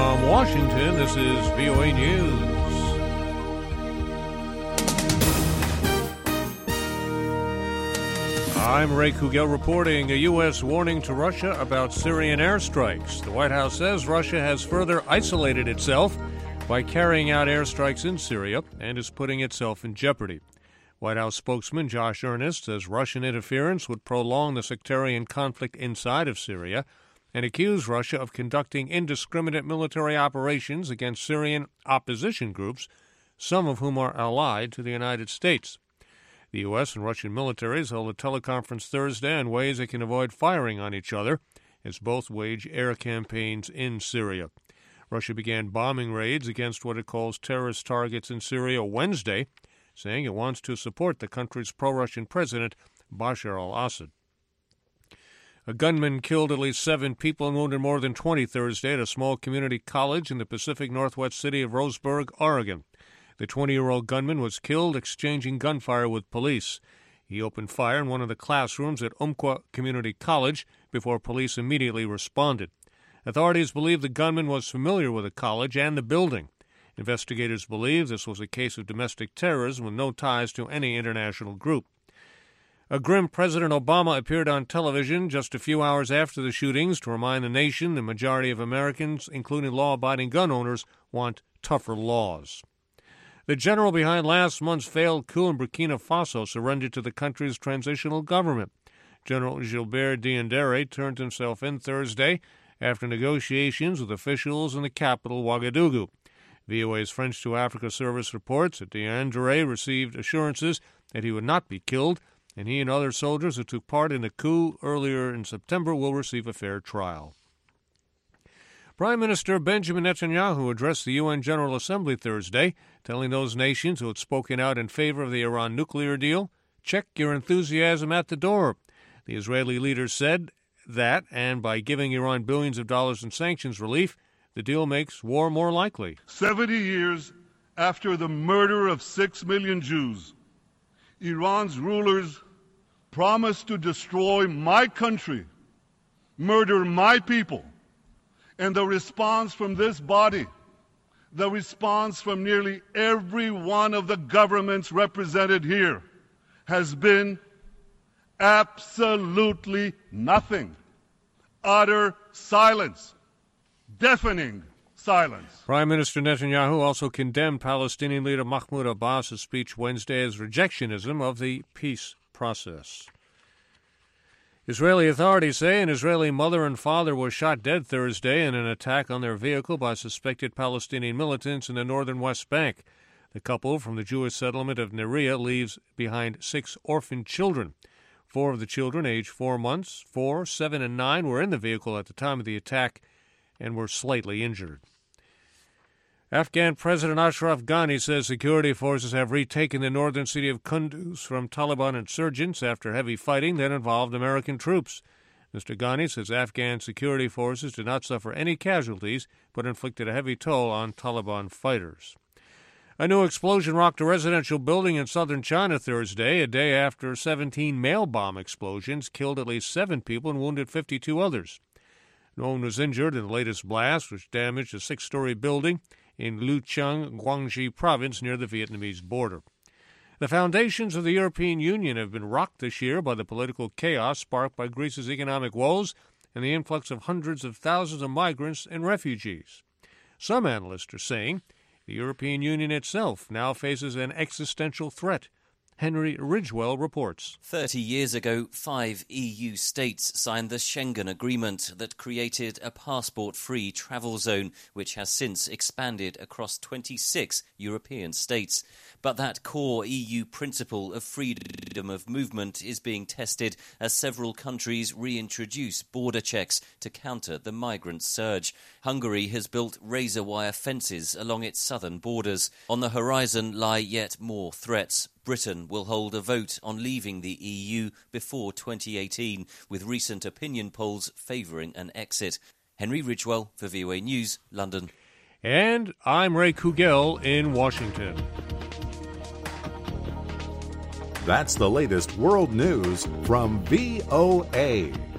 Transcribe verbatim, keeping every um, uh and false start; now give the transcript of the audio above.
From Washington, this is V O A News. I'm Ray Kugel reporting a U S warning to Russia about Syrian airstrikes. The White House says Russia has further isolated itself by carrying out airstrikes in Syria and is putting itself in jeopardy. White House spokesman Josh Earnest says Russian interference would prolong the sectarian conflict inside of Syria and accused Russia of conducting indiscriminate military operations against Syrian opposition groups, some of whom are allied to the United States. The U S and Russian militaries held a teleconference Thursday on ways they can avoid firing on each other as both wage air campaigns in Syria. Russia began bombing raids against what it calls terrorist targets in Syria Wednesday, saying it wants to support the country's pro-Russian president, Bashar al-Assad. A gunman killed at least seven people and wounded more than twenty Thursday at a small community college in the Pacific Northwest city of Roseburg, Oregon. The twenty-year-old gunman was killed exchanging gunfire with police. He opened fire in one of the classrooms at Umpqua Community College before police immediately responded. Authorities believe the gunman was familiar with the college and the building. Investigators believe this was a case of domestic terrorism with no ties to any international group. A grim President Obama appeared on television just a few hours after the shootings to remind the nation the majority of Americans, including law-abiding gun owners, want tougher laws. The general behind last month's failed coup in Burkina Faso surrendered to the country's transitional government. General Gilbert Diendéré turned himself in Thursday after negotiations with officials in the capital, Ouagadougou. V O A's French to Africa service reports that Diendéré received assurances that he would not be killed, and he and other soldiers who took part in the coup earlier in September will receive a fair trial. Prime Minister Benjamin Netanyahu addressed the U N General Assembly Thursday, telling those nations who had spoken out in favor of the Iran nuclear deal, check your enthusiasm at the door. The Israeli leader said that, and by giving Iran billions of dollars in sanctions relief, the deal makes war more likely. Seventy years after the murder of six million Jews, Iran's rulers promised to destroy my country, murder my people, and the response from this body, the response from nearly every one of the governments represented here, has been absolutely nothing. Utter silence. Deafening silence. Prime Minister Netanyahu also condemned Palestinian leader Mahmoud Abbas' speech Wednesday as rejectionism of the peace process. Israeli authorities say an Israeli mother and father were shot dead Thursday in an attack on their vehicle by suspected Palestinian militants in the northern West Bank. The couple from the Jewish settlement of Neriah leaves behind six orphaned children. Four of the children, aged four months, four, seven, and nine, were in the vehicle at the time of the attack and were slightly injured. Afghan President Ashraf Ghani says security forces have retaken the northern city of Kunduz from Taliban insurgents after heavy fighting that involved American troops. Mister Ghani says Afghan security forces did not suffer any casualties but inflicted a heavy toll on Taliban fighters. A new explosion rocked a residential building in southern China Thursday, a day after seventeen mail bomb explosions killed at least seven people and wounded fifty-two others. No one was injured in the latest blast, which damaged a six-story building in Lucheng, Guangxi province near the Vietnamese border. The foundations of the European Union have been rocked this year by the political chaos sparked by Greece's economic woes and the influx of hundreds of thousands of migrants and refugees. Some analysts are saying the European Union itself now faces an existential threat. Henry Ridgewell reports. Thirty years ago, five E U states signed the Schengen Agreement that created a passport-free travel zone, which has since expanded across twenty-six European states. But that core E U principle of freedom of movement is being tested as several countries reintroduce border checks to counter the migrant surge. Hungary has built razor-wire fences along its southern borders. On the horizon lie yet more threats. Britain will hold a vote on leaving the E U before twenty eighteen, with recent opinion polls favouring an exit. Henry Ridgewell for V O A News, London. And I'm Ray Kugel in Washington. That's the latest world news from V O A.